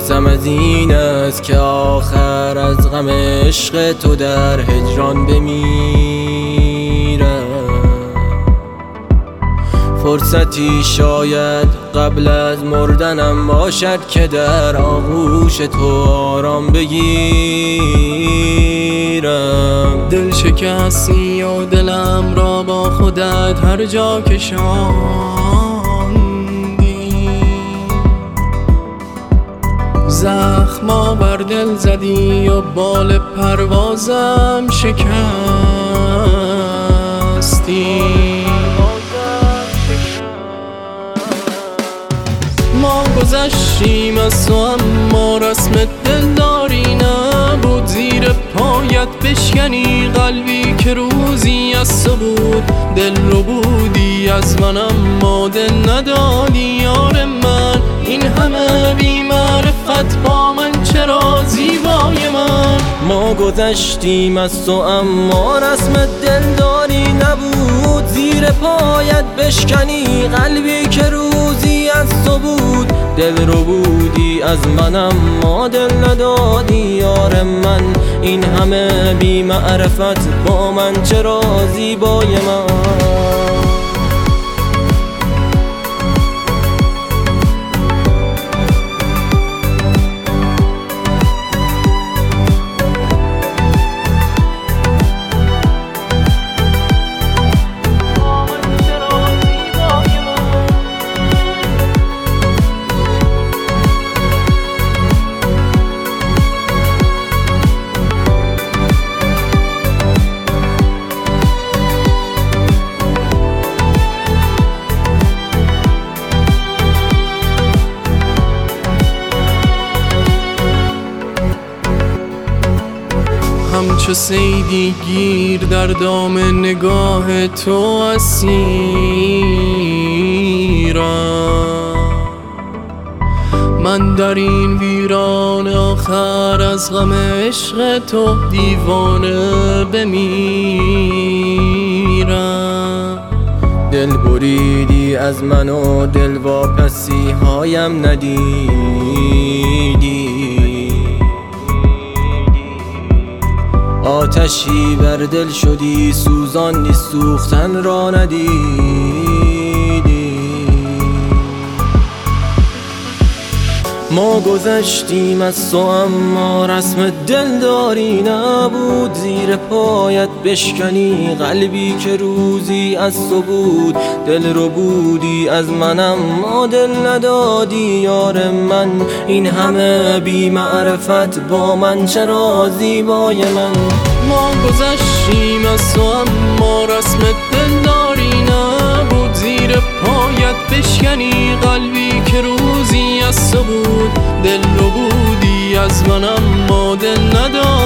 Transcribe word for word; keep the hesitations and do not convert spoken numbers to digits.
ترسم از این است که آخر از غم عشق تو در هجران بمیرم. فرصتی شاید قبل از مردنم باشد که در آغوش تو آرام بگیرم. دل شکستی و دلم را با خودت هر جا کشاندی، زخما بر دل زدی و بال پروازم شکستی. ما گذشتیم از تو اما رسم دلداری نبود، زیر پایت بشکنی قلبی که روزی از تو بود. دل رو بودی از من اما دل ندادی یار من، این همه بی معرفت با من چرا زیبای من. ما گذشتیم از تو اما رسم دلداری نبود، زیر پایت بشکنی قلبی که روزی از تو بود. دل رو بودی از من اما دل ندادی یار من، این همه بی معرفت با من چرا زیبای من. همچو صیدی گیر در دام نگاه تو اسیرم. من در این ویران آخر از غم عشق تو دیوانه بمیرم. دل بریدی از من و دل واپسی هایم ندیدی، آتشی بر دل شدی سوزاندی سوختن را ندیدی. ما گذشتیم از تو اما رسم دلداری نبود، زیر پایت بشکنی قلبی که روزی از تو بود. دل رو بودی از من اما دل ندادی یار من، این همه بی معرفت با من چرا زیبای من. ما گذشتیم از تو اما رسم دلداری نبود، زیر پایت بشکنی قلبی که روزی از تو بود. دل رو بودی از من اما دل ندادی